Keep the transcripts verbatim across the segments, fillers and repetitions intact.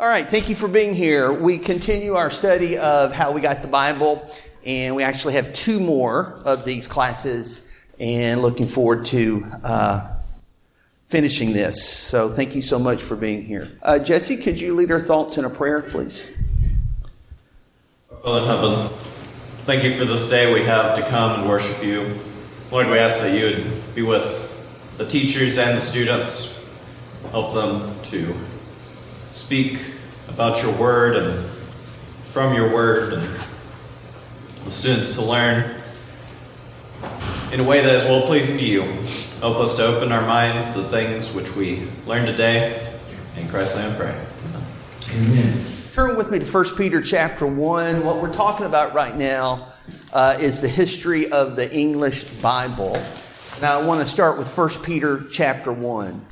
All right, thank you for being here. We continue our study of how we got the Bible, and we actually have two more of these classes, and looking forward to uh, finishing this. So thank you so much for being here. Uh, Jesse, could you lead our thoughts in a prayer, please? Our Father in heaven, thank you for this day we have to come and worship you. Lord, we ask that you would be with the teachers and the students, help them to speak about your word and from your word, and the students to learn in a way that is well-pleasing to you. Help us to open our minds to the things which we learned today. In Christ's name I pray. Amen. Turn with me to First Peter chapter one. What we're talking about right now uh, is the history of the English Bible. Now I want to start with First Peter chapter one.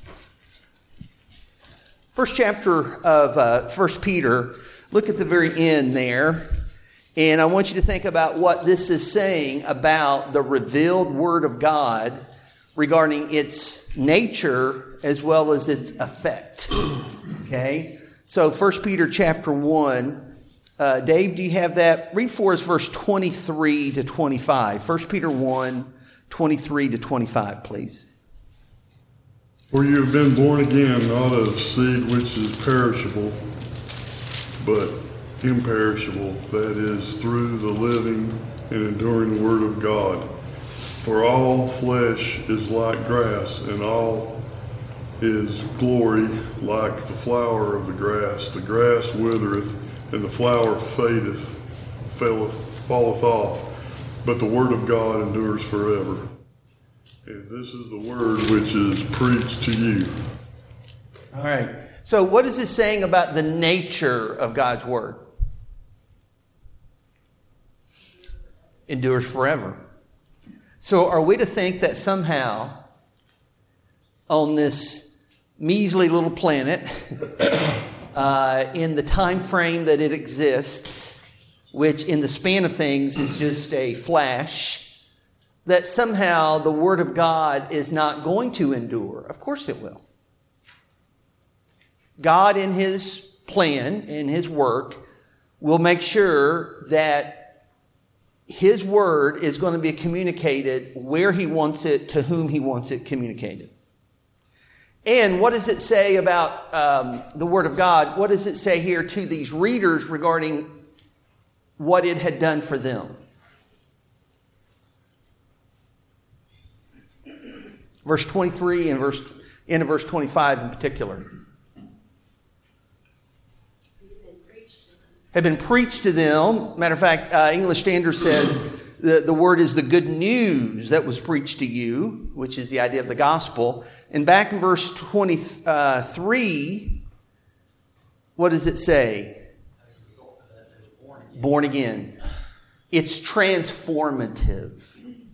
First chapter of uh, First Peter, look at the very end there, and I want you to think about what this is saying about the revealed Word of God regarding its nature as well as its effect. Okay? So First Peter chapter one, uh, Dave, do you have that? Read for us verse twenty-three to twenty-five. First Peter one, twenty-three to twenty-five, please. For you have been born again, not of seed which is perishable, but imperishable, that is, through the living and enduring Word of God. For all flesh is like grass, and all is glory like the flower of the grass. The grass withereth, and the flower fadeth, falleth, falleth off, but the Word of God endures forever. And this is the word which is preached to you. All right. So what is this saying about the nature of God's word? Endures forever. So are we to think that somehow on this measly little planet, uh, in the time frame that it exists, which in the span of things is just a flash, that somehow the Word of God is not going to endure? Of course it will. God in His plan, in His work, will make sure that His Word is going to be communicated where He wants it, to whom He wants it communicated. And what does it say about um, the Word of God? What does it say here to these readers regarding what it had done for them? Verse twenty-three and verse end of verse twenty-five in particular. Have been preached to them. Matter of fact, uh, English Standard says the, the word is the good news that was preached to you, which is the idea of the gospel. And back in verse twenty-three, what does it say? Born again. It's transformative.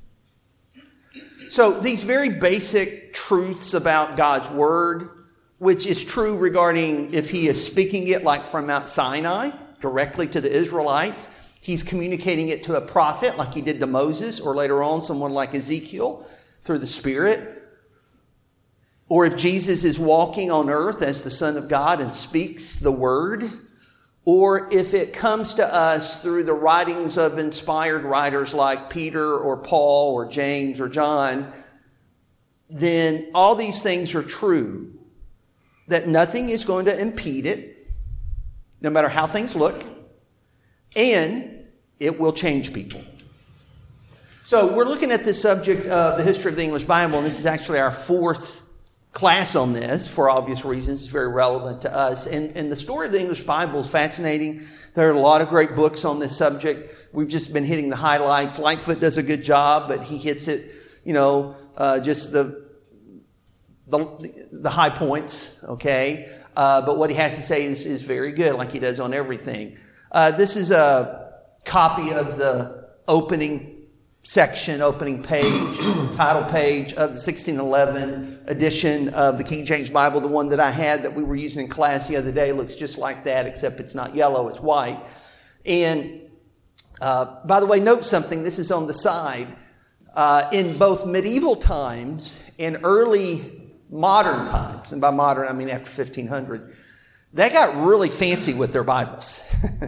So these very basic truths about God's Word, which is true regarding if He is speaking it like from Mount Sinai directly to the Israelites, He's communicating it to a prophet like He did to Moses, or later on someone like Ezekiel through the Spirit. Or if Jesus is walking on earth as the Son of God and speaks the Word, or if it comes to us through the writings of inspired writers like Peter or Paul or James or John, then all these things are true. That nothing is going to impede it, no matter how things look, and it will change people. So we're looking at this subject of the history of the English Bible, and this is actually our fourth class on this for obvious reasons. It's very relevant to us. And, and the story of the English Bible is fascinating. There are a lot of great books on this subject. We've just been hitting the highlights. Lightfoot does a good job, but he hits it, you know, uh, just the, the the high points, okay? Uh, but what he has to say is, is very good, like he does on everything. Uh, this is a copy of the opening section, opening page, title page of the sixteen eleven edition of the King James Bible. The one that I had that we were using in class the other day looks just like that, except it's not yellow, it's white. And uh, by the way, note something. This is on the side. Uh, in both medieval times and early modern times, and by modern I mean after fifteen hundred, they got really fancy with their Bibles.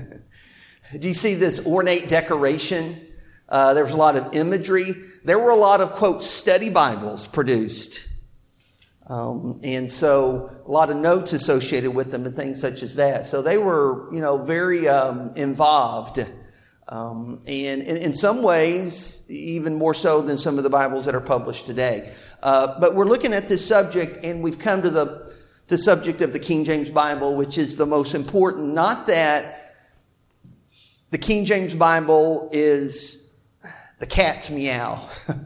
Do you see this ornate decoration? Uh, there was a lot of imagery. There were a lot of, quote, study Bibles produced. Um, and so a lot of notes associated with them and things such as that. So they were, you know, very um, involved. Um, and in, in some ways, even more so than some of the Bibles that are published today. Uh, but we're looking at this subject, and we've come to the, the subject of the King James Bible, which is the most important. Not that the King James Bible is the cat's meow.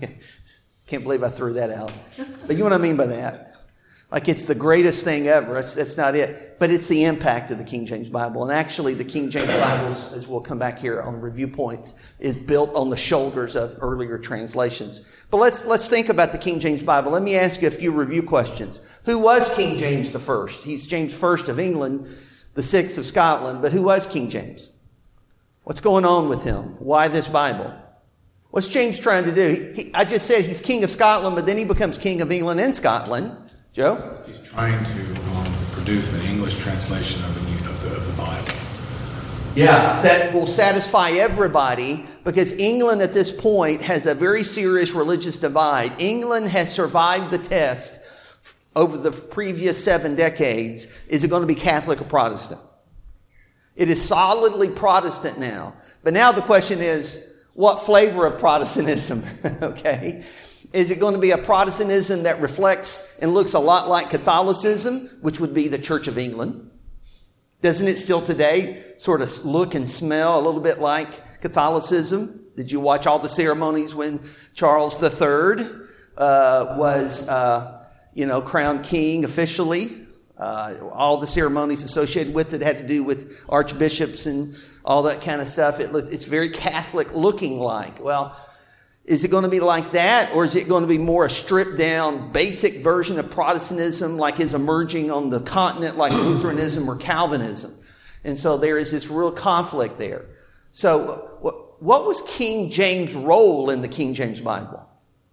Can't believe I threw that out. But you know what I mean by that? Like it's the greatest thing ever. That's, that's not it. But it's the impact of the King James Bible. And actually the King James Bible, as we'll come back here on review points, is built on the shoulders of earlier translations. But let's let's think about the King James Bible. Let me ask you a few review questions. Who was King James the First? He's James First of England, the Sixth of Scotland. But who was King James? What's going on with him? Why this Bible? What's James trying to do? He, I just said he's King of Scotland, but then he becomes King of England and Scotland. Joe? He's trying to um, produce an English translation of the, of, the, of the Bible. Yeah, that will satisfy everybody, because England at this point has a very serious religious divide. England has survived the test over the previous seven decades. Is it going to be Catholic or Protestant? It is solidly Protestant now. But now the question is, what flavor of Protestantism? Okay. Is it going to be a Protestantism that reflects and looks a lot like Catholicism, which would be the Church of England? Doesn't it still today sort of look and smell a little bit like Catholicism? Did you watch all the ceremonies when Charles the Third uh, was, uh, you know, crowned king officially? Uh, all the ceremonies associated with it had to do with archbishops and all that kind of stuff. It looks, it's very Catholic looking like. Well, is it going to be like that, or is it going to be more a stripped down basic version of Protestantism like is emerging on the continent like Lutheranism or Calvinism? And so there is this real conflict there. So what was King James' role in the King James Bible?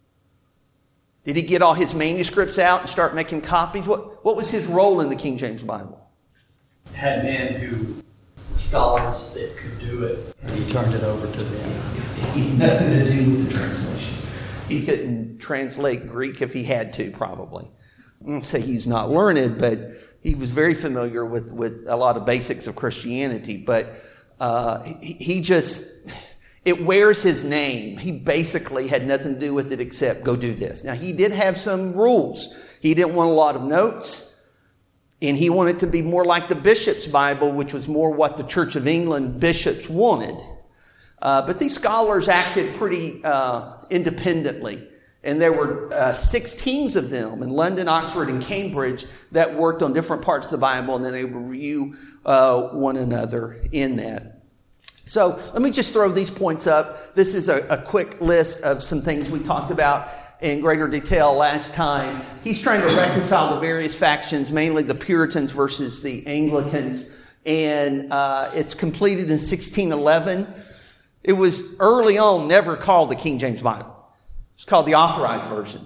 Did he get all his manuscripts out and start making copies? What, what was his role in the King James Bible? Had men who were scholars that could do it, and he turned it over to them. He had nothing to do with the translation. He couldn't translate Greek if he had to, probably. I don't say he's not learned, but he was very familiar with, with a lot of basics of Christianity. But uh, he, he just, it wears his name. He basically had nothing to do with it except go do this. Now, he did have some rules. He didn't want a lot of notes, and he wanted to be more like the Bishop's Bible, which was more what the Church of England bishops wanted. Uh, but these scholars acted pretty uh, independently. And there were uh, six teams of them in London, Oxford, and Cambridge that worked on different parts of the Bible, and then they would review uh, one another in that. So let me just throw these points up. This is a, a quick list of some things we talked about in greater detail last time. He's trying to reconcile the various factions, mainly the Puritans versus the Anglicans. And uh, it's completed in sixteen eleven. It was early on never called the King James Bible. It's called the Authorized Version.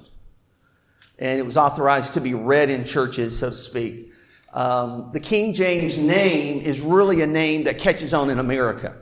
And it was authorized to be read in churches, so to speak. Um, the King James name is really a name that catches on in America.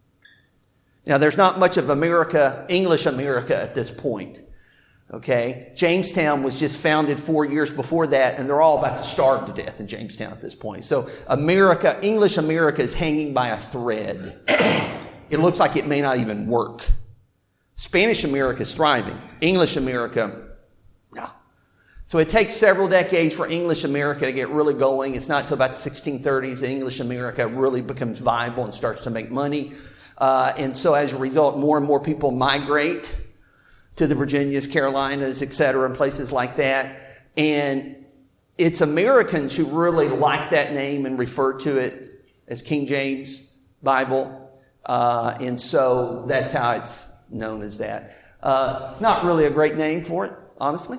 Now, there's not much of America, English America at this point. Okay? Jamestown was just founded four years before that, and they're all about to starve to death in Jamestown at this point. So America, English America is hanging by a thread. It looks like it may not even work. Spanish America is thriving. English America, no. So it takes several decades for English America to get really going. It's not until about the sixteen thirties that English America really becomes viable and starts to make money. Uh, and so as a result, more and more people migrate to the Virginias, Carolinas, et cetera, and places like that. And it's Americans who really like that name and refer to it as King James Bible. Uh, and so that's how it's known as that. Uh, not really a great name for it, honestly.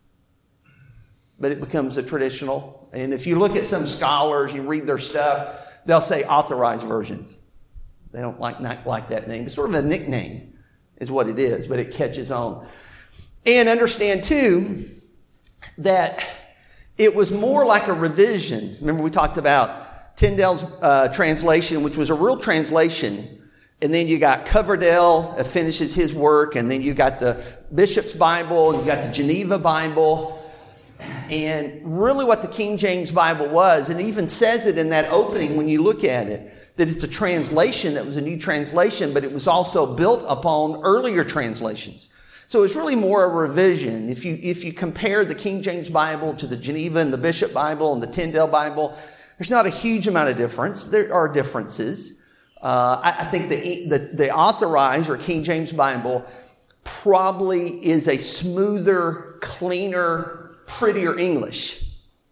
But it becomes a traditional. And if you look at some scholars, you read their stuff, they'll say Authorized Version. They don't like, not like that name. It's sort of a nickname is what it is, but it catches on. And understand, too, that it was more like a revision. Remember we talked about Tyndale's uh, translation, which was a real translation. And then you got Coverdale uh, finishes his work. And then you got the Bishop's Bible. And you got the Geneva Bible. And really what the King James Bible was, and it even says it in that opening when you look at it, that it's a translation that was a new translation, but it was also built upon earlier translations. So it's really more a revision. If you if you compare the King James Bible to the Geneva and the Bishop Bible and the Tyndale Bible, there's not a huge amount of difference. There are differences. Uh, I, I think the, the the Authorized or King James Bible probably is a smoother, cleaner, prettier English.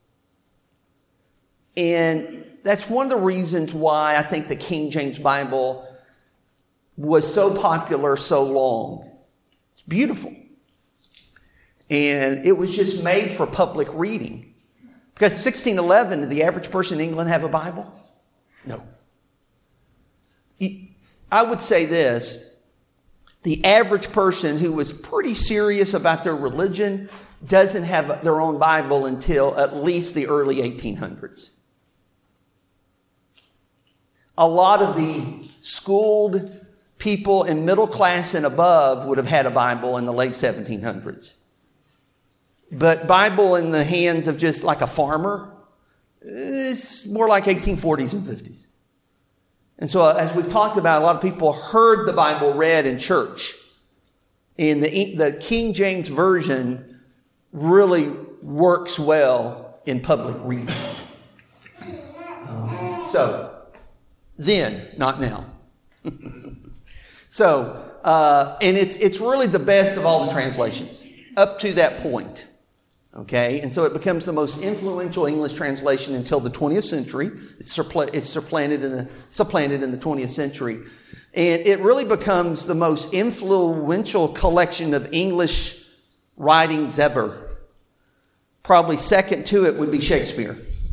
And that's one of the reasons why I think the King James Bible was so popular so long. It's beautiful. And it was just made for public reading. Because sixteen eleven, did the average person in England have a Bible? No. I would say this. The average person who was pretty serious about their religion doesn't have their own Bible until at least the early eighteen hundreds. A lot of the schooled people in middle class and above would have had a Bible in the late seventeen hundreds. But Bible in the hands of just like a farmer is more like eighteen forties and fifties. And so as we've talked about, a lot of people heard the Bible read in church. And the, the King James Version really works well in public reading. So, then, not now. so, uh, and it's it's really the best of all the translations up to that point. Okay, and so it becomes the most influential English translation until the twentieth century. It's, suppl- it's supplanted in the supplanted in the twentieth century, and it really becomes the most influential collection of English writings ever. Probably second to it would be Shakespeare.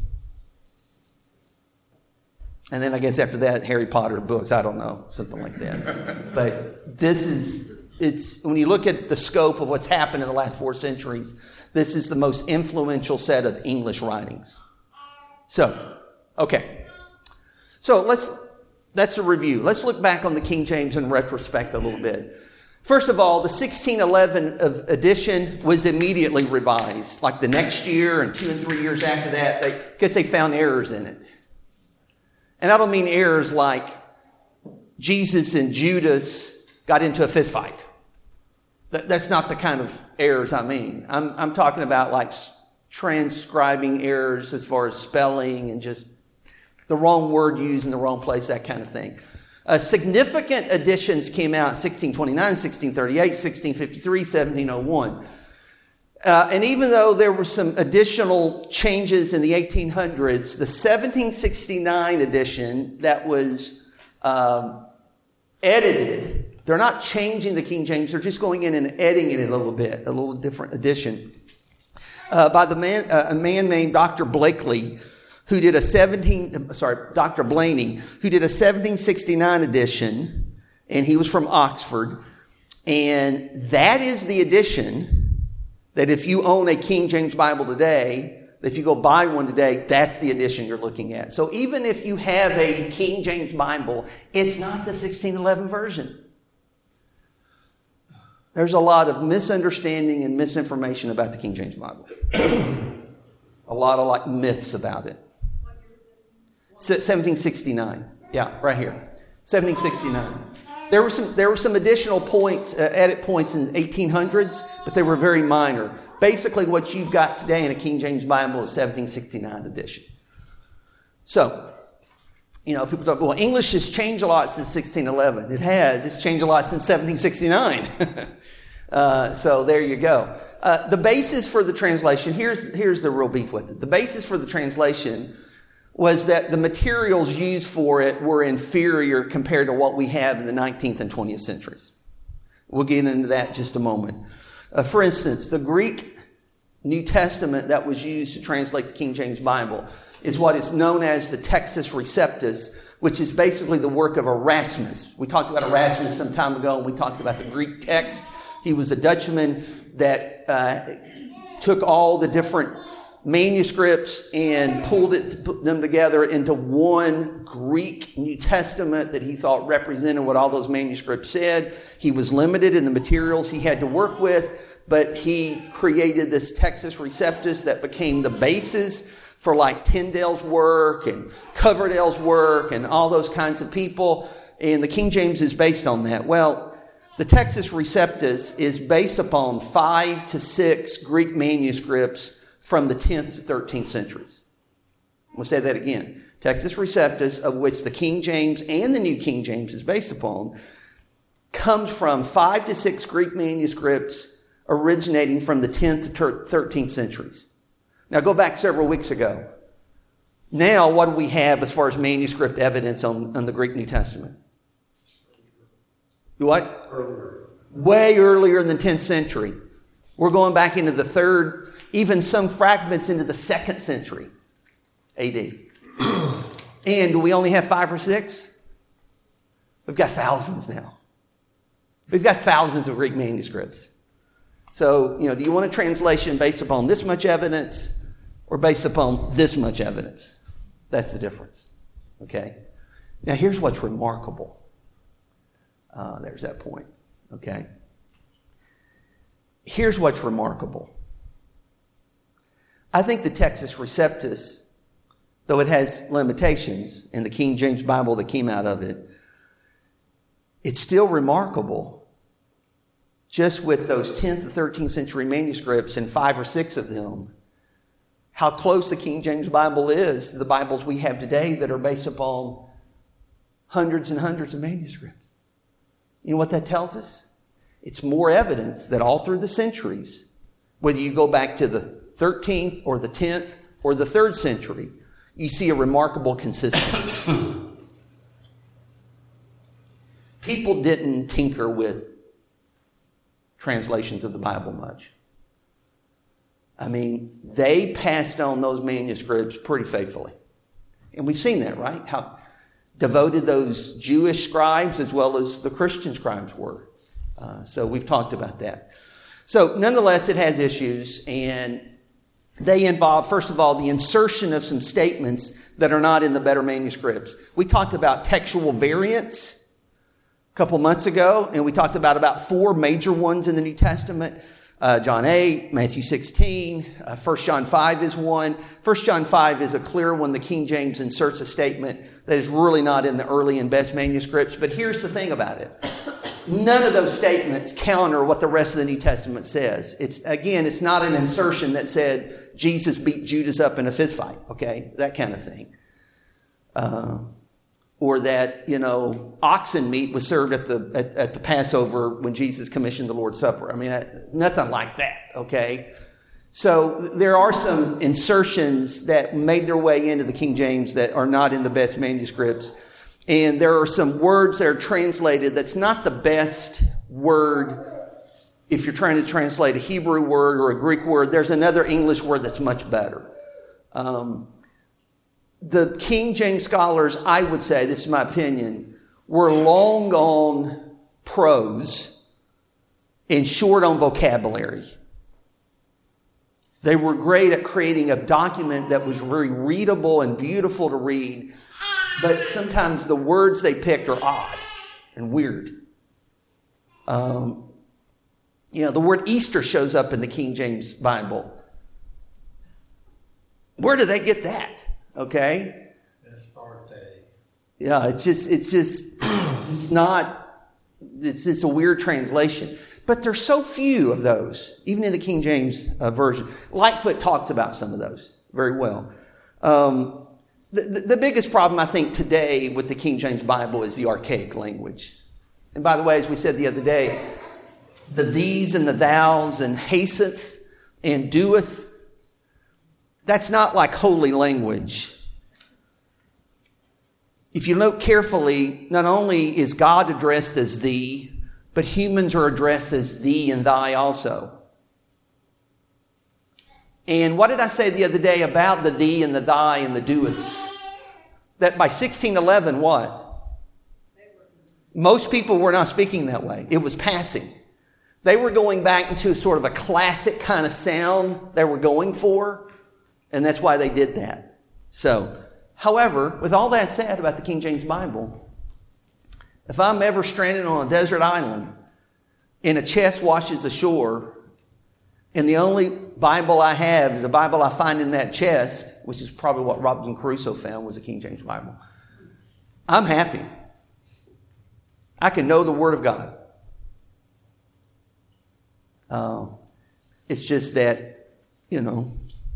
And then I guess after that, Harry Potter books, I don't know, something like that. But this is, it's when you look at the scope of what's happened in the last four centuries, this is the most influential set of English writings. So, okay. So let's, that's a review. Let's look back on the King James in retrospect a little bit. First of all, the sixteen eleven edition was immediately revised. Like the next year and two and three years after that, they, because they found errors in it. And I don't mean errors like Jesus and Judas got into a fist fight. That, that's not the kind of errors I mean. I'm, I'm talking about like transcribing errors as far as spelling and just the wrong word used in the wrong place, that kind of thing. Uh, significant additions came out in sixteen twenty-nine, sixteen thirty-eight, sixteen fifty-three, seventeen oh one. Uh, and even though there were some additional changes in the eighteen hundreds, the seventeen sixty-nine edition that was um, edited, they're not changing the King James, they're just going in and editing it a little bit, a little different edition, uh, by the man, uh, a man named Doctor Blakely, who did a seventeen, sorry, Doctor Blaney, who did a seventeen sixty-nine edition, and he was from Oxford, and that is the edition that if you own a King James Bible today, if you go buy one today, that's the edition you're looking at. So even if you have a King James Bible, it's not the sixteen eleven version. There's a lot of misunderstanding and misinformation about the King James Bible. A lot of like myths about it. seventeen sixty-nine. Yeah, right here. seventeen sixty-nine. There were some there were some additional points, uh, edit points in the eighteen hundreds, but they were very minor. Basically, what you've got today in a King James Bible is seventeen sixty-nine edition. So, you know, people talk, well, English has changed a lot since sixteen eleven. It has. It's changed a lot since seventeen sixty-nine. uh, so there you go. Uh, the basis for the translation, here's, here's the real beef with it. The basis for the translation was that the materials used for it were inferior compared to what we have in the nineteenth and twentieth centuries. We'll get into that in just a moment. Uh, for instance, the Greek New Testament that was used to translate the King James Bible is what is known as the Textus Receptus, which is basically the work of Erasmus. We talked about Erasmus some time ago, and we talked about the Greek text. He was a Dutchman that uh, took all the different manuscripts and pulled it, put them together into one Greek New Testament that he thought represented what all those manuscripts said. He was limited in the materials he had to work with, but he created this Textus Receptus that became the basis for like Tyndale's work and Coverdale's work and all those kinds of people. And the King James is based on that. Well, the Textus Receptus is based upon five to six Greek manuscripts from the tenth to thirteenth centuries. We'll say that again. Textus Receptus, of which the King James and the New King James is based upon, comes from five to six Greek manuscripts originating from the tenth to thirteenth centuries. Now go back several weeks ago. Now what do we have as far as manuscript evidence on, on the Greek New Testament? What? Earlier. Way earlier than the tenth century. We're going back into the third, even some fragments into the second century A D. And do we only have five or six? We've got thousands now. We've got thousands of Greek manuscripts. So, you know, do you want a translation based upon this much evidence or based upon this much evidence? That's the difference. Okay? Now, here's what's remarkable. Uh, there's that point. Okay? Here's what's remarkable. I think the Textus Receptus, though it has limitations in the King James Bible that came out of it, it's still remarkable just with those tenth to thirteenth century manuscripts and five or six of them, how close the King James Bible is to the Bibles we have today that are based upon hundreds and hundreds of manuscripts. You know what that tells us? It's more evidence that all through the centuries, whether you go back to the thirteenth or the tenth or the third century, you see a remarkable consistency. People didn't tinker with translations of the Bible much. I mean, they passed on those manuscripts pretty faithfully. And we've seen that, right? How devoted those Jewish scribes as well as the Christian scribes were. Uh, so we've talked about that. So nonetheless, it has issues, and they involve, first of all, the insertion of some statements that are not in the better manuscripts. We talked about textual variants a couple months ago, and we talked about about four major ones in the New Testament. Uh, John eight, Matthew sixteen, uh, First John five is one. First John five is a clear one. The King James inserts a statement that is really not in the early and best manuscripts. But here's the thing about it. None of those statements counter what the rest of the New Testament says. It's, again, it's not an insertion that said Jesus beat Judas up in a fist fight, okay? That kind of thing. Uh, or that, you know, oxen meat was served at the at, at the Passover when Jesus commissioned the Lord's Supper. I mean, nothing like that, okay? So there are some insertions that made their way into the King James that are not in the best manuscripts. And there are some words that are translated that's not the best word if you're trying to translate a Hebrew word or a Greek word. There's another English word that's much better. Um, the King James scholars, I would say, this is my opinion, were long on prose and short on vocabulary. They were great at creating a document that was very readable and beautiful to read, but sometimes the words they picked are odd and weird. Um, you know, the word Easter shows up in the King James Bible. Where do they get that? Okay? Yeah, it's just, it's just, it's not, it's, it's a weird translation. But there's so few of those, even in the King James uh, version. Lightfoot talks about some of those very well. Um, the, the, the biggest problem, I think, today with the King James Bible is the archaic language. And by the way, as we said the other day, the these and the thous and hasteth and doeth, that's not like holy language. If you look carefully, not only is God addressed as thee, but humans are addressed as thee and thy also. And what did I say the other day about the thee and the thy and the doeths? That by sixteen eleven, what? Most people were not speaking that way. It was passing. They were going back into sort of a classic kind of sound they were going for. And that's why they did that. So, however, with all that said about the King James Bible, if I'm ever stranded on a desert island and a chest washes ashore and the only Bible I have is a Bible I find in that chest, which is probably what Robinson Crusoe found was a King James Bible, I'm happy. I can know the Word of God. Uh, it's just that, you know,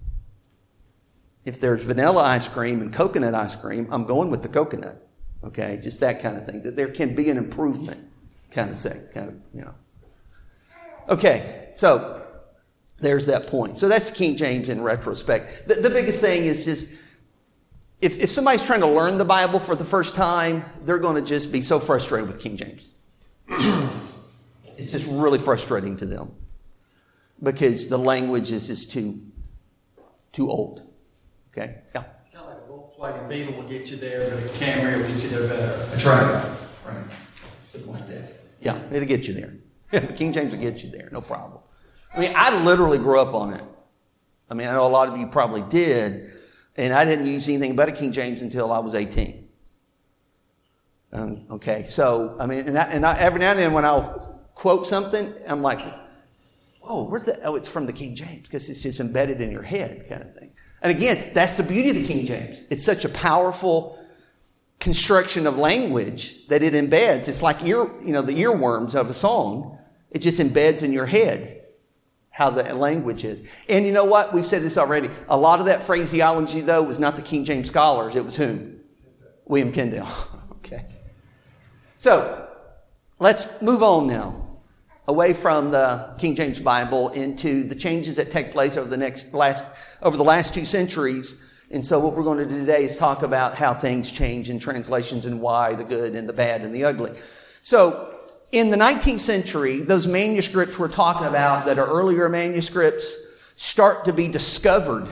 if there's vanilla ice cream and coconut ice cream, I'm going with the coconut. Okay, just that kind of thing. That there can be an improvement, kind of say, kind of, you know. Okay, so there's that point. So that's King James in retrospect. The, the biggest thing is just, if, if somebody's trying to learn the Bible for the first time, they're going to just be so frustrated with King James. It's just really frustrating to them because the language is just too, too old. Okay? Yeah. It's kind of like a Volkswagen Beetle will get you there, but a Camry will get you there better. That's right. Right. Something like that. Yeah, it'll get you there. The King James will get you there, no problem. I mean, I literally grew up on it. I mean, I know a lot of you probably did, and I didn't use anything but a King James until I was eighteen. Um, okay, so, I mean, and, I, and I, every now and then when I'll quote something, I'm like, oh, where's the, oh, it's from the King James, because it's just embedded in your head kind of thing. And again, that's the beauty of the King James. It's such a powerful construction of language that it embeds. It's like ear, you know, the earworms of a song. It just embeds in your head how the language is. And you know what? We've said this already. A lot of that phraseology, though, was not the King James scholars. It was whom? William Tyndale. Okay. So, let's move on now. Away from the King James Bible into the changes that take place over the next last over the last two centuries. And so what we're going to do today is talk about how things change in translations and why, the good and the bad and the ugly. So in the nineteenth century, those manuscripts we're talking about that are earlier manuscripts start to be discovered.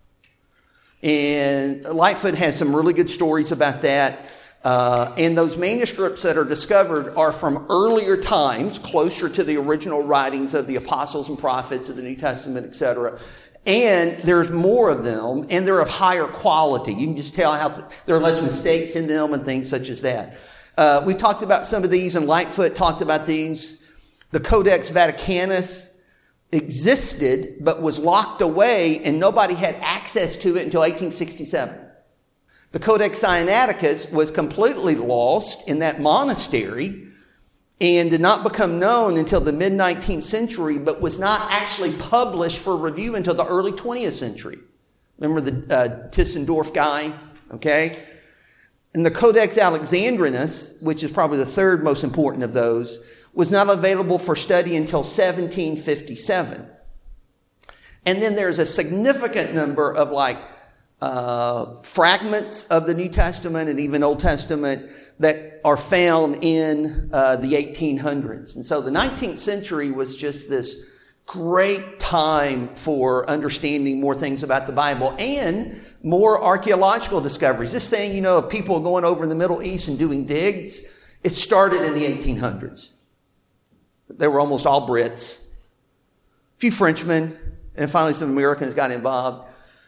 And Lightfoot has some really good stories about that. Uh, and those manuscripts that are discovered are from earlier times, closer to the original writings of the apostles and prophets of the New Testament, et cetera. And there's more of them, and they're of higher quality. You can just tell how th- there are less mistakes in them and things such as that. Uh, we talked about some of these, and Lightfoot talked about these. The Codex Vaticanus existed, but was locked away, and nobody had access to it until eighteen sixty-seven. The Codex Sinaiticus was completely lost in that monastery and did not become known until the mid-nineteenth century, but was not actually published for review until the early twentieth century. Remember the uh, Tischendorf guy? Okay? And the Codex Alexandrinus, which is probably the third most important of those, was not available for study until seventeen fifty-seven. And then there's a significant number of like uh, fragments of the New Testament and even Old Testament that are found in uh, the eighteen hundreds. And so the nineteenth century was just this great time for understanding more things about the Bible and more archaeological discoveries. This thing, you know, of people going over in the Middle East and doing digs, it started in the eighteen hundreds. They were almost all Brits. A few Frenchmen, and finally some Americans got involved.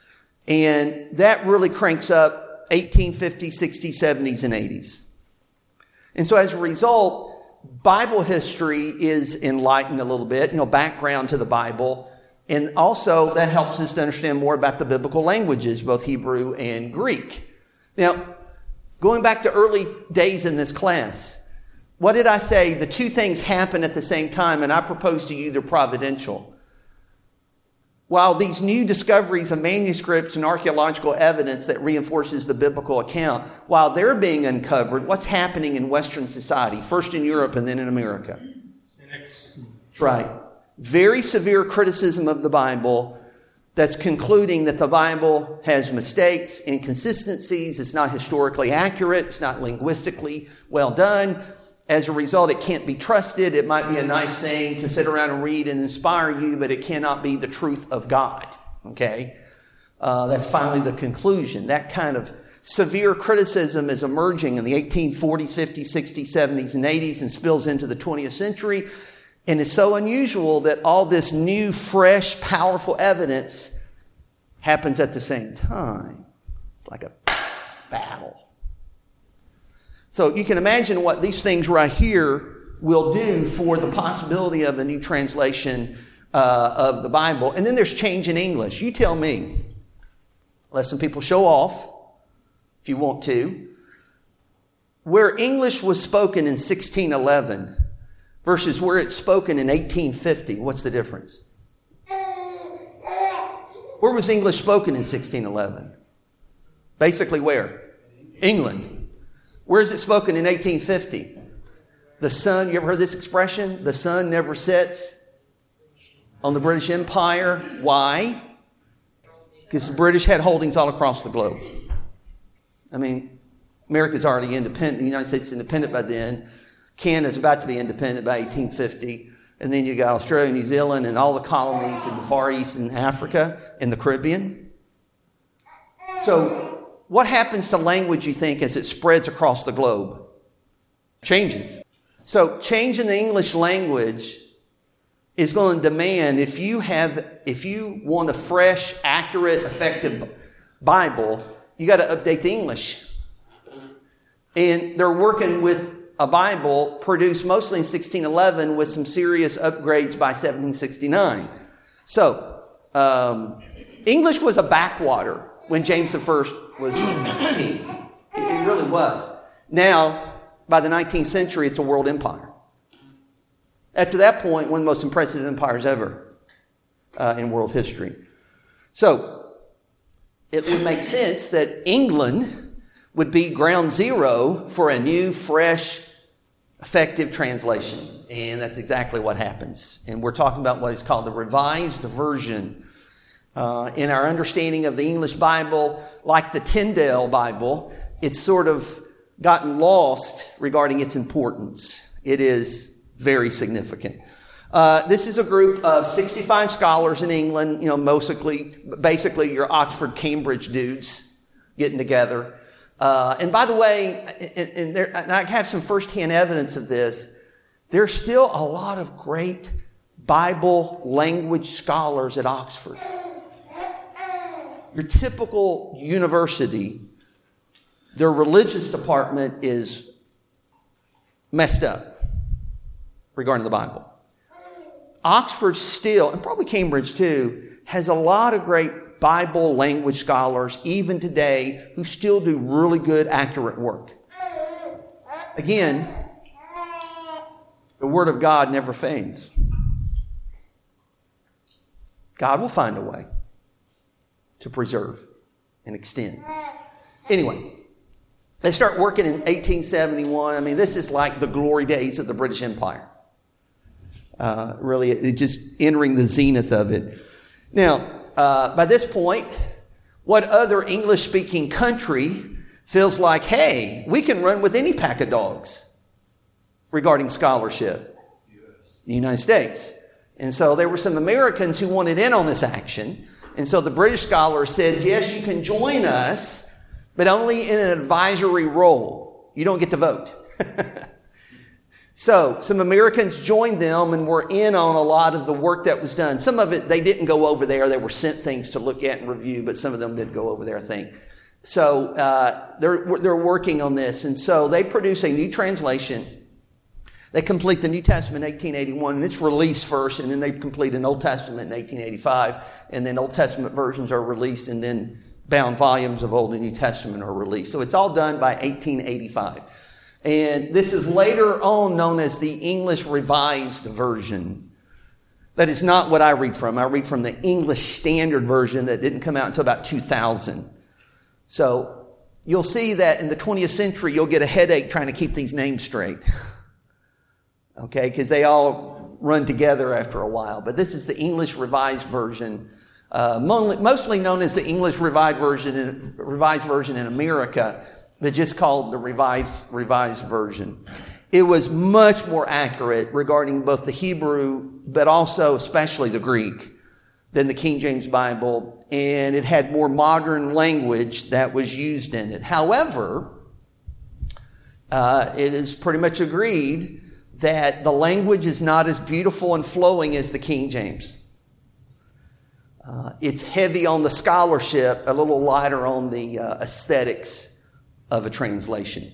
And that really cranks up eighteen fifties, sixties, seventies, and eighties. And so as a result, Bible history is enlightened a little bit, you know, background to the Bible. And also that helps us to understand more about the biblical languages, both Hebrew and Greek. Now, going back to early days in this class, what did I say? The two things happen at the same time, and I propose to you they're providential. While these new discoveries of manuscripts and archaeological evidence that reinforces the biblical account, while they're being uncovered, what's happening in Western society, first in Europe and then in America? That's right. Very severe criticism of the Bible that's concluding that the Bible has mistakes, inconsistencies, it's not historically accurate, it's not linguistically well done. As a result, it can't be trusted. It might be a nice thing to sit around and read and inspire you, but it cannot be the truth of God. Okay? Uh, that's finally the conclusion. That kind of severe criticism is emerging in the eighteen forties, fifties, sixties, seventies, and eighties and spills into the twentieth century. And it's so unusual that all this new, fresh, powerful evidence happens at the same time. It's like a battle. So you can imagine what these things right here will do for the possibility of a new translation uh, of the Bible. And then there's change in English. You tell me. Let some people show off, if you want to. Where English was spoken in sixteen eleven versus where it's spoken in eighteen fifty, what's the difference? Where was English spoken in sixteen eleven? Basically where? England. Where is it spoken in eighteen fifty? The sun, you ever heard this expression? The sun never sets on the British Empire. Why? Because the British had holdings all across the globe. I mean, America's already independent. The United States is independent by then. Canada's about to be independent by eighteen fifty. And then you got Australia, New Zealand, and all the colonies in the Far East and Africa and the Caribbean. So what happens to language, you think, as it spreads across the globe? Changes. So change in the English language is going to demand, if you have, if you want a fresh, accurate, effective Bible, you got to update the English. And they're working with a Bible produced mostly in sixteen eleven with some serious upgrades by seventeen sixty-nine. So, um, English was a backwater when James the First was king. It really was. Now, by the nineteenth century, it's a world empire. Up to that point, one of the most impressive empires ever uh, in world history. So, it would make sense that England would be ground zero for a new, fresh, effective translation. And that's exactly what happens. And we're talking about what is called the Revised Version. Uh, in our understanding of the English Bible, like the Tyndale Bible, it's sort of gotten lost regarding its importance. It is very significant. Uh, this is a group of sixty-five scholars in England, you know, mostly, basically your Oxford, Cambridge dudes getting together. Uh, and by the way, and, and, there, and I have some firsthand evidence of this, there's still a lot of great Bible language scholars at Oxford. Your typical university, their religious department is messed up regarding the Bible. Oxford still, and probably Cambridge too, has a lot of great Bible language scholars, even today, who still do really good, accurate work. Again, the Word of God never fades. God will find a way to preserve and extend. Anyway, they start working in eighteen seventy-one. I mean, this is like the glory days of the British Empire. Uh, really, it just entering the zenith of it. Now, uh, by this point, what other English-speaking country feels like, hey, we can run with any pack of dogs regarding scholarship? The United States. And so there were some Americans who wanted in on this action. And so the British scholars said, yes, you can join us, but only in an advisory role. You don't get to vote. So some Americans joined them and were in on a lot of the work that was done. Some of it, they didn't go over there. They were sent things to look at and review, but some of them did go over there, I think. So uh, they're, they're working on this. And so they produce a new translation. They complete the New Testament in eighteen eighty-one, and it's released first, and then they complete an Old Testament in eighteen eighty-five, and then Old Testament versions are released, and then bound volumes of Old and New Testament are released. So it's all done by eighteen eighty-five. And this is later on known as the English Revised Version. That is not what I read from. I read from the English Standard Version that didn't come out until about two thousand. So you'll see that in the twentieth century, you'll get a headache trying to keep these names straight. Okay, because they all run together after a while. But this is the English Revised Version, uh, mostly known as the English Revised Version in, Revised Version in America, but just called the Revised, Revised Version. It was much more accurate regarding both the Hebrew, but also especially the Greek, than the King James Bible, and it had more modern language that was used in it. However, uh, it is pretty much agreed that the language is not as beautiful and flowing as the King James. Uh, it's heavy on the scholarship, a little lighter on the uh, aesthetics of a translation.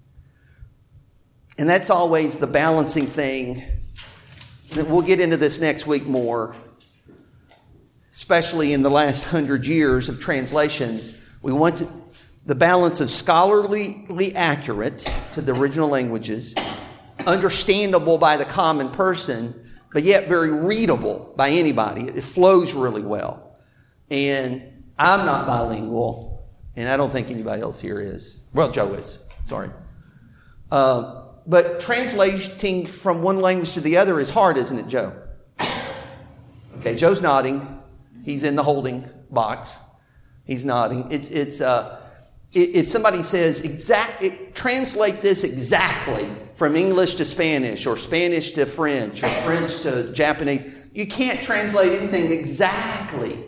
And that's always the balancing thing. We'll get into this next week more, especially in the last hundred years of translations. We want to, the balance of scholarly accurate to the original languages, understandable by the common person, but yet very readable by anybody. It flows really well. And I'm not bilingual, and I don't think anybody else here is. Well, Joe is. Sorry. Uh, but translating from one language to the other is hard, isn't it, Joe? Okay, Joe's nodding. He's in the holding box. He's nodding. It's it's uh, if somebody says exact, it, translate this exactly from English to Spanish, or Spanish to French, or French to Japanese, you can't translate anything exactly.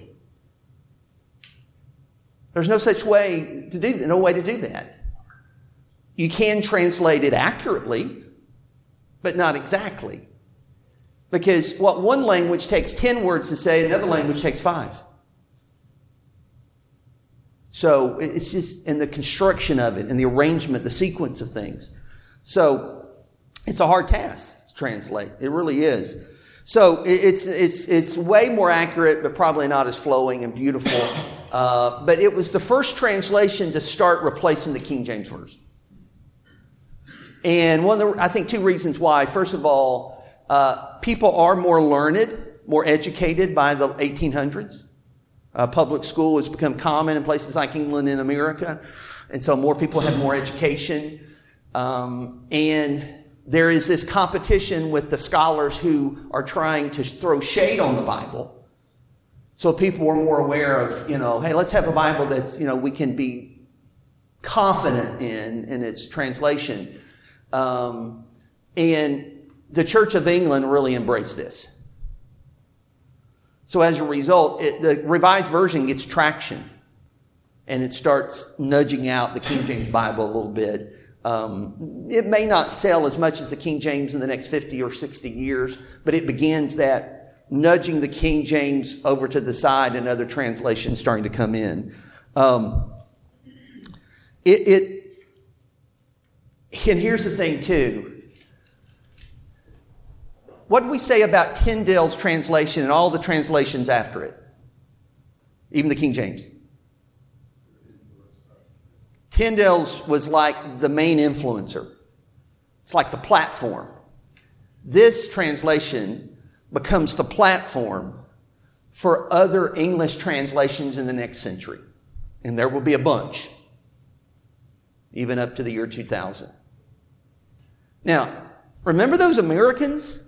There's no such way to do no way to do that. You can translate it accurately, but not exactly. Because what one language takes ten words to say, another language takes five. So it's just in the construction of it, and the arrangement, the sequence of things. So it's a hard task to translate. It really is. So it's it's it's way more accurate, but probably not as flowing and beautiful. Uh, but it was the first translation to start replacing the King James Version. And one of the, I think, two reasons why. First of all, uh, people are more learned, more educated by the eighteen hundreds. Uh, public school has become common in places like England and America. And so more people have more education. Um, and there is this competition with the scholars who are trying to throw shade on the Bible. So people were more aware of, you know, hey, let's have a Bible that's, you know, we can be confident in, in its translation. Um, and the Church of England really embraced this. So as a result, it, the Revised Version gets traction, and it starts nudging out the King James Bible a little bit. Um, it may not sell as much as the King James in the next fifty or sixty years, but it begins that nudging the King James over to the side, and other translations starting to come in. Um, it, it And here's the thing, too. What did we say about Tyndale's translation and all the translations after it? Even the King James. Tyndale's was like the main influencer. It's like the platform. This translation becomes the platform for other English translations in the next century. And there will be a bunch, even up to the year two thousand. Now, remember those Americans?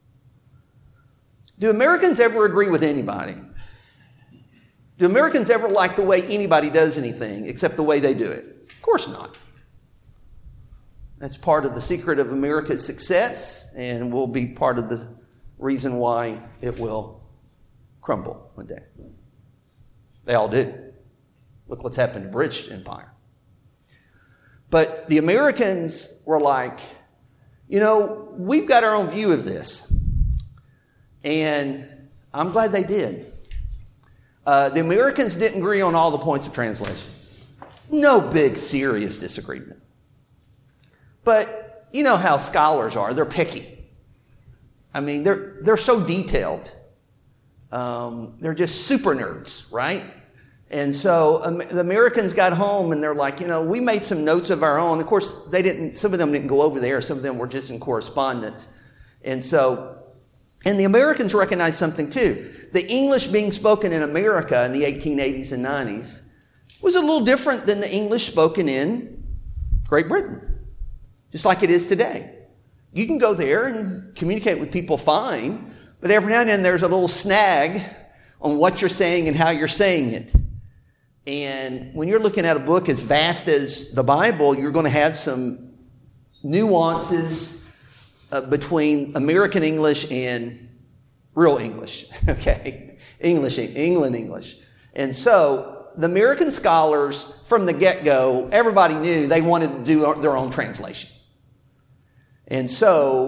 Do Americans ever agree with anybody? Do Americans ever like the way anybody does anything except the way they do it? Of course not. That's part of the secret of America's success, and will be part of the reason why it will crumble one day. They all do. Look what's happened to the British Empire. But the Americans were like, you know, we've got our own view of this. And I'm glad they did. Uh, the Americans didn't agree on all the points of translation. No big, serious disagreement. But you know how scholars are. They're picky. I mean, they're, they're so detailed. Um, they're just super nerds, right? And so um, the Americans got home and they're like, you know, we made some notes of our own. Of course, they didn't, some of them didn't go over there. Some of them were just in correspondence. And so, and the Americans recognized something too. The English being spoken in America in the eighteen eighties and nineties was a little different than the English spoken in Great Britain, just like it is today. You can go there and communicate with people fine, but every now and then there's a little snag on what you're saying and how you're saying it. And when you're looking at a book as vast as the Bible, you're going to have some nuances uh, between American English and real English, okay? English, England English. And so the American scholars, from the get-go, everybody knew they wanted to do their own translation. And so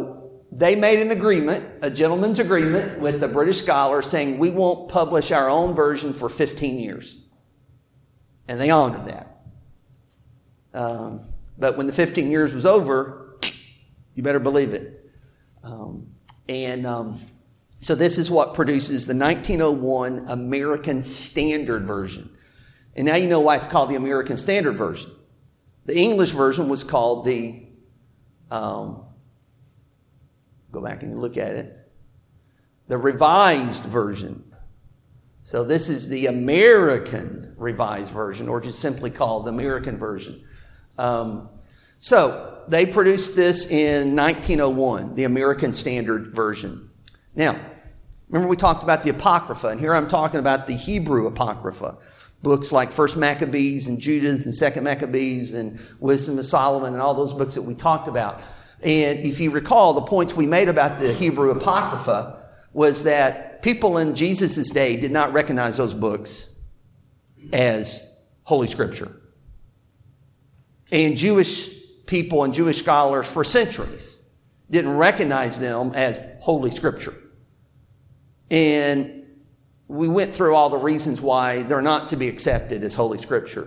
they made an agreement, a gentleman's agreement with the British scholar saying we won't publish our own version for fifteen years. And they honored that. Um, but when the fifteen years was over, you better believe it. Um, and um, so this is what produces the nineteen oh one American Standard Version. And now you know why it's called the American Standard Version. The English version was called the, um, go back and look at it, the Revised Version. So this is the American Revised Version, or just simply called the American Version. Um, so they produced this in nineteen oh one, the American Standard Version. Now, remember we talked about the Apocrypha, and here I'm talking about the Hebrew Apocrypha. Books like First Maccabees and Judith and Second Maccabees and Wisdom of Solomon and all those books that we talked about. And if you recall, the points we made about the Hebrew Apocrypha was that people in Jesus' day did not recognize those books as Holy Scripture. And Jewish people and Jewish scholars for centuries didn't recognize them as Holy Scripture. And we went through all the reasons why they're not to be accepted as Holy Scripture.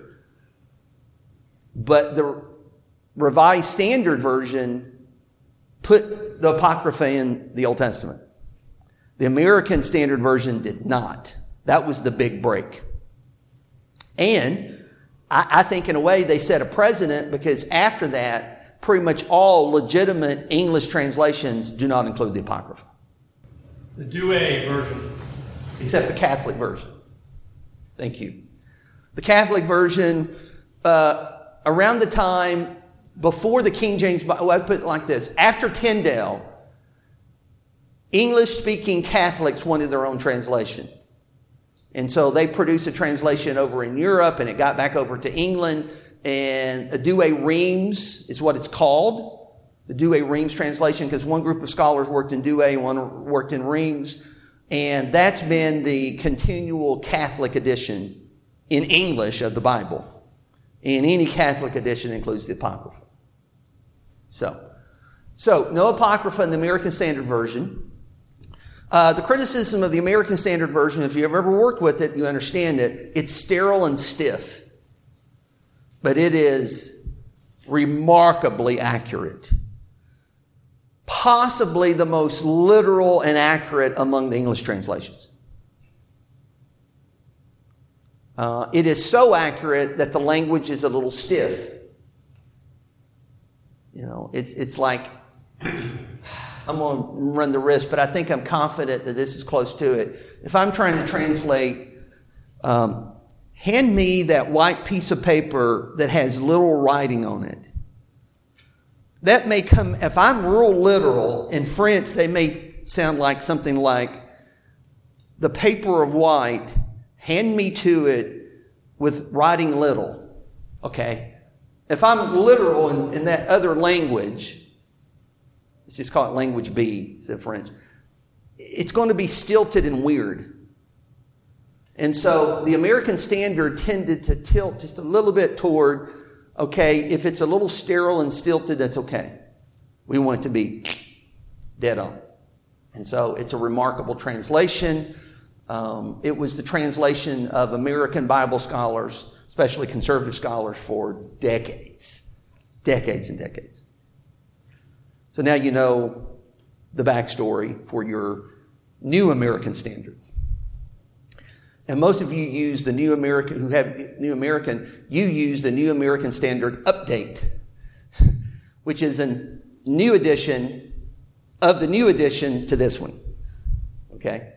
But the Revised Standard Version put the Apocrypha in the Old Testament. The American Standard Version did not. That was the big break. And I, I think in a way they set a precedent, because after that, pretty much all legitimate English translations do not include the Apocrypha. The Douay version. Except the Catholic version. Thank you. The Catholic version, uh, around the time before the King James Bible, well, I put it like this. After Tyndale, English-speaking Catholics wanted their own translation. And so they produced a translation over in Europe, and it got back over to England. And a Douay-Rheims is what it's called. The Douay-Rheims translation, because one group of scholars worked in Douay and one worked in Rheims. And that's been the continual Catholic edition in English of the Bible. And any Catholic edition includes the Apocrypha. So, so no Apocrypha in the American Standard Version. Uh, the criticism of the American Standard Version, if you've ever worked with it, you understand it. It's sterile and stiff. But it is remarkably accurate. Possibly the most literal and accurate among the English translations. Uh, it is so accurate that the language is a little stiff. You know, it's it's like, I'm going to run the risk, but I think I'm confident that this is close to it. If I'm trying to translate, um, hand me that white piece of paper that has little writing on it. That may come, if I'm real literal, in French, they may sound like something like, the paper of white, hand me to it with writing little. Okay? If I'm literal in, in that other language, let's just call it language B, instead of French, it's going to be stilted and weird. And so the American Standard tended to tilt just a little bit toward, okay, if it's a little sterile and stilted, that's okay. We want it to be dead on. And so it's a remarkable translation. Um, it was the translation of American Bible scholars, especially conservative scholars, for decades. Decades and decades. So now you know the backstory for your New American Standard. And most of you use the New American, who have New American, you use the New American Standard Update, which is a new edition of the new edition to this one. Okay?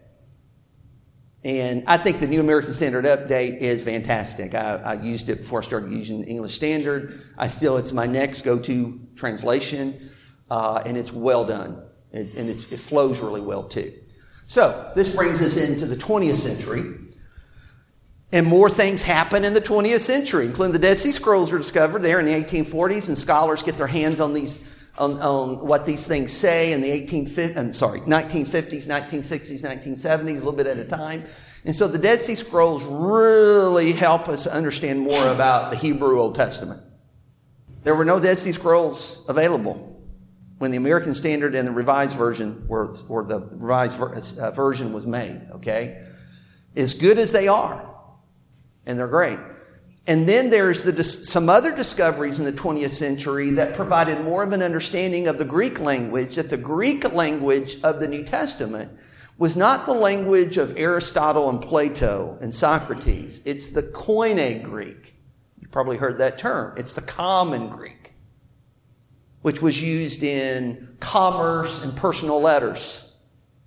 And I think the New American Standard Update is fantastic. I, I used it before I started using English Standard. I still, it's my next go-to translation, uh, and it's well done. It, and it's, it flows really well too. So, this brings us into the twentieth century. And more things happen in the twentieth century, including the Dead Sea Scrolls are discovered there in the eighteen forties, and scholars get their hands on these, on, on what these things say in the eighteen fifties, I'm sorry, nineteen fifties, nineteen sixties, nineteen seventies, a little bit at a time. And so the Dead Sea Scrolls really help us understand more about the Hebrew Old Testament. There were no Dead Sea Scrolls available when the American Standard and the Revised Version were, or the Revised ver, uh, Version was made, okay? As good as they are, and they're great. And then there's the, some other discoveries in the twentieth century that provided more of an understanding of the Greek language, that the Greek language of the New Testament was not the language of Aristotle and Plato and Socrates. It's the Koine Greek. You probably heard that term. It's the common Greek, which was used in commerce and personal letters.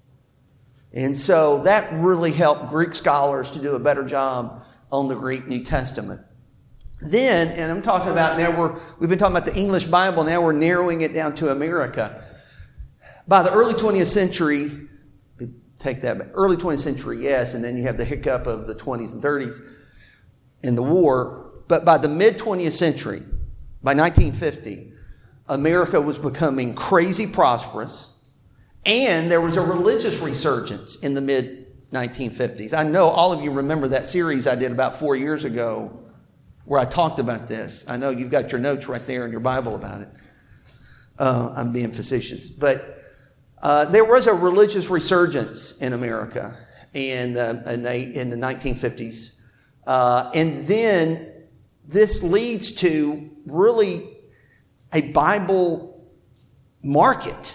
And so that really helped Greek scholars to do a better job on the Greek New Testament. Then, and I'm talking about now, we're, we've been talking about the English Bible, now we're narrowing it down to America. By the early twentieth century, take that back, early twentieth century, yes, and then you have the hiccup of the twenties and thirties in the war. But by the mid-twentieth century, by nineteen fifty, America was becoming crazy prosperous, and there was a religious resurgence in the mid nineteen fifties. I know all of you remember that series I did about four years ago where I talked about this. I know you've got your notes right there in your Bible about it. Uh, I'm being facetious. But uh, there was a religious resurgence in America in, uh, in, the, in the nineteen fifties. Uh, and then this leads to really a Bible market.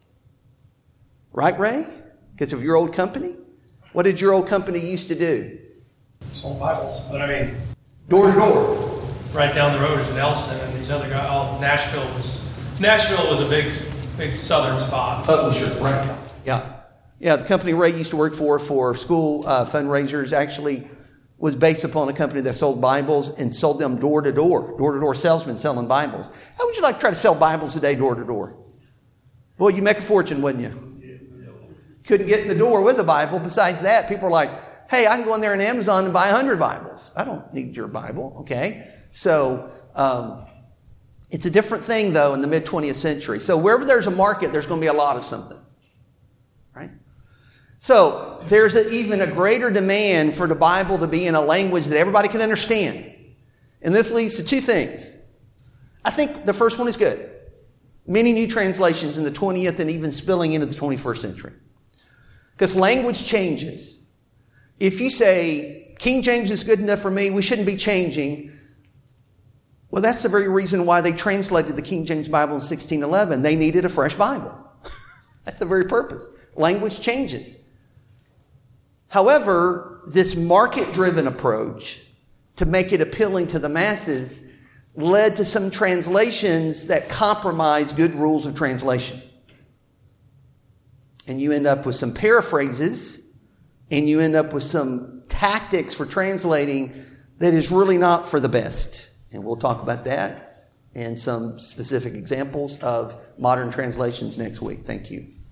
Right, Ray? Because of your old company? What did your old company used to do? Sold Bibles, but I mean, Door to door. right down the road is Nelson and these other guys. Oh, Nashville was Nashville was a big, big southern spot. Oh, sure, right. Yeah, yeah. The company Ray used to work for for school uh, fundraisers actually was based upon a company that sold Bibles and sold them door to door, door to door salesmen selling Bibles. How would you like to try to sell Bibles today, door to door? Boy, you make a fortune, wouldn't you? Couldn't get in the door with a Bible. Besides that, people are like, hey, I can go in there on Amazon and buy one hundred Bibles. I don't need your Bible, okay? So um, it's a different thing, though, in the mid-twentieth century. So wherever there's a market, there's going to be a lot of something, right? So there's a, even a greater demand for the Bible to be in a language that everybody can understand. And this leads to two things. I think the first one is good. Many new translations in the twentieth and even spilling into the twenty-first century. Because language changes. If you say, King James is good enough for me, we shouldn't be changing. Well, that's the very reason why they translated the King James Bible in sixteen eleven. They needed a fresh Bible. That's the very purpose. Language changes. However, this market-driven approach to make it appealing to the masses led to some translations that compromise good rules of translation. And you end up with some paraphrases, and you end up with some tactics for translating that is really not for the best. And we'll talk about that and some specific examples of modern translations next week. Thank you.